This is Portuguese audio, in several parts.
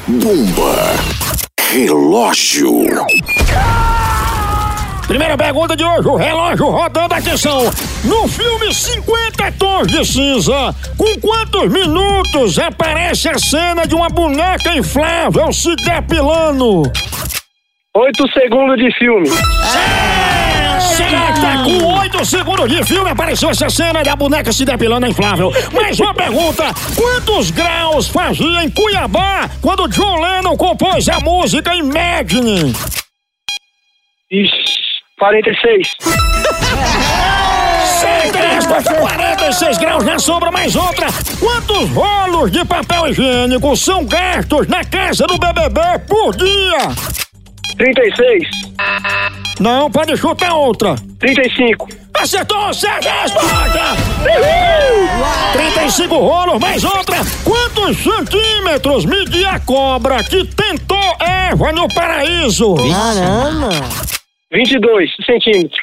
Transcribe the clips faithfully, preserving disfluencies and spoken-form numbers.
Bomba. Relógio. Primeira pergunta de hoje, o relógio rodando, atenção. No filme cinquenta Tons de Cinza, com quantos minutos aparece a cena de uma boneca inflável se depilando? Oito segundos de filme. É, certa, com oito segundos de filme apareceu essa cena da boneca se depilando inflável. Mais uma pergunta, quantos graus fazia em Cuiabá quando John Lennon compôs a música Imagine? Ixi, quarenta e seis. Certa, quarenta e seis graus na sombra, mais outra. Quantos rolos de papel higiênico são gastos na casa do B B B por dia? trinta e seis. Não, pode chutar outra. trinta e cinco. Acertou, certa resposta! trinta e cinco rolos, mais outra. Quantos centímetros media a cobra que tentou Eva no paraíso? Caramba! vinte e dois centímetros.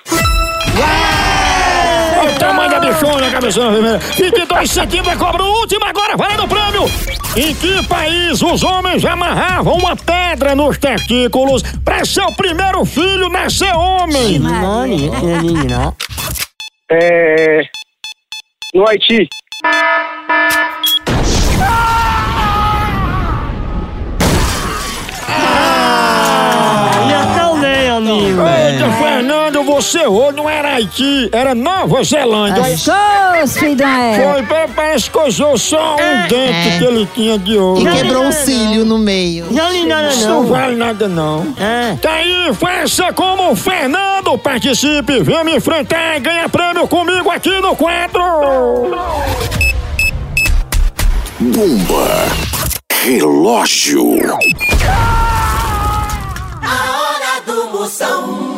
Olha o tamanho da bichona, cabeção vermelha. vinte e dois centímetros, a cobra última agora, valendo o prêmio. Em que país os homens amarravam uma pedra nos testículos pra seu primeiro filho nascer homem? É... No Haiti. Eita, Fernando, você errou, não era Haiti, era Nova Zelândia. Filho da Foi, pa- parece que usou só um dente que ele tinha de ouro. E quebrou um cílio no meio. Não li nada Isso não vale nada não. É. Tá aí, faça como o Fernando, participe, venha me enfrentar e ganha prêmio comigo aqui no quadro. Bomba. Relógio. A hora do Moção.